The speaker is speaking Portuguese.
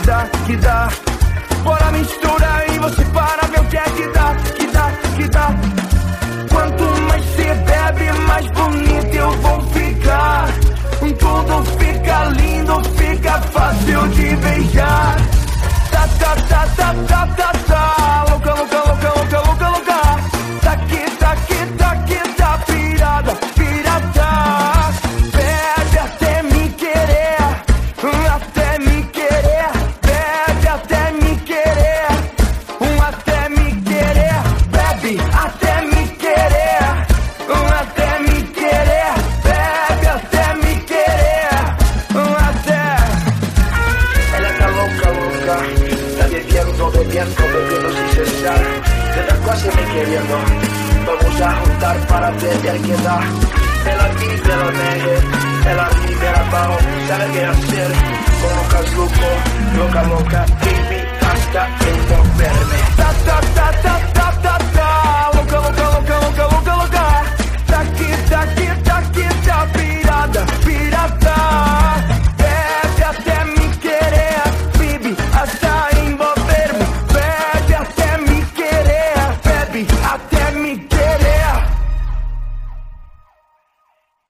que dá. Bora misturar e você para ver o que é que dá, que dá. Quanto mais cê bebe, mais bonito eu vou ficar. Tudo fica lindo, fica fácil de beijar. Tá, tá, tá, tá, tá, tá, tá. Louca, louca, louca, louca, louca, louca. Tá aqui, tá aqui, tá aqui, tá pirada, pirada. Bebe até me querer, até me querer. Bebe até me querer, até me querer. Bebe até me querer, até me querer. Bebe até me querer, até. Ella tá louca, louca. Está bebiendo sin cesar. Te está casi me queriendo. Vamos a juntar para ver qué da. Ela vive, ela negue. Ela vive, ela bajo. Sabe qué hacer. Como loca, loca, loca.